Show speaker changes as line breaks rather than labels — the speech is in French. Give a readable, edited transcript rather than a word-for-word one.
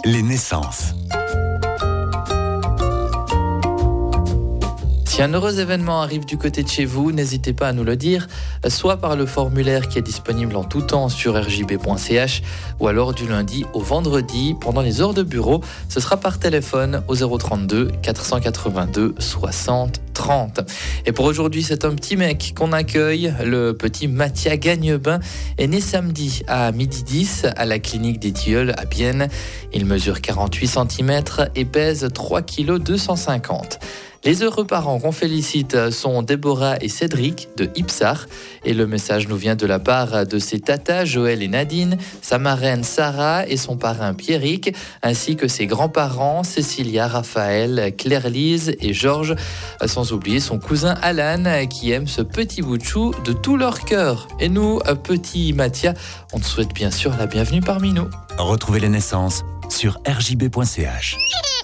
Les naissances.
Si un heureux événement arrive du côté de chez vous, n'hésitez pas à nous le dire, soit par le formulaire qui est disponible en tout temps sur rjb.ch ou alors du lundi au vendredi pendant les heures de bureau. Ce sera par téléphone au 032 482 60 30. Et pour aujourd'hui, c'est un petit mec qu'on accueille. Le petit Mathia Gagnebin est né samedi à 12h10 à la clinique des Tilleuls à Bienne. Il mesure 48 cm et pèse 3 kg 250. Les heureux parents qu'on félicite sont Déborah et Cédric de Ipsar. Et le message nous vient de la part de ses tatas Joël et Nadine, sa marraine Sarah et son parrain Pierrick, ainsi que ses grands-parents Cécilia, Raphaël, Claire-Lise et Georges, sans oublier son cousin Alan qui aime ce petit bout de chou de tout leur cœur. Et nous, petit Mathia, on te souhaite bien sûr la bienvenue parmi nous.
Retrouvez les naissances sur rjb.ch.